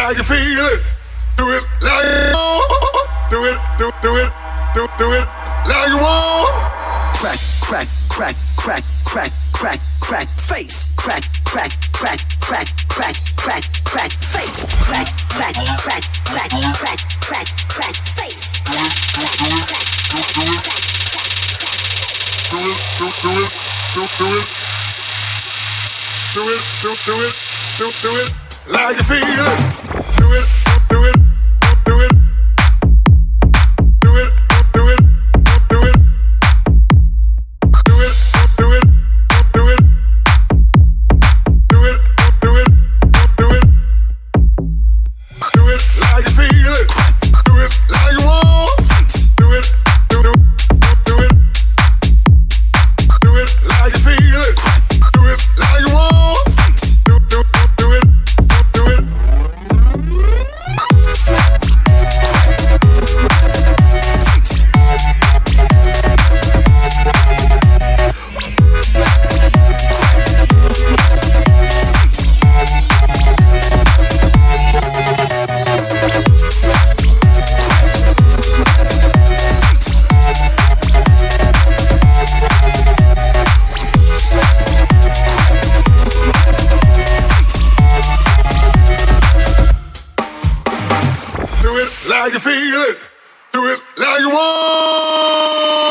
like you feel it. Do it like you want. Do it like you want. Crack, crack, crack, crack, crack, crack, crack, face. Crack, crack, crack, crack, crack, crack, crack, face. Crack, crack, crack, crack, crack, crack, crack, face. Crack, crack, crack, crack, crack, crack. Do it. Like you feel it. Do it. Like you feel it, do it like you want.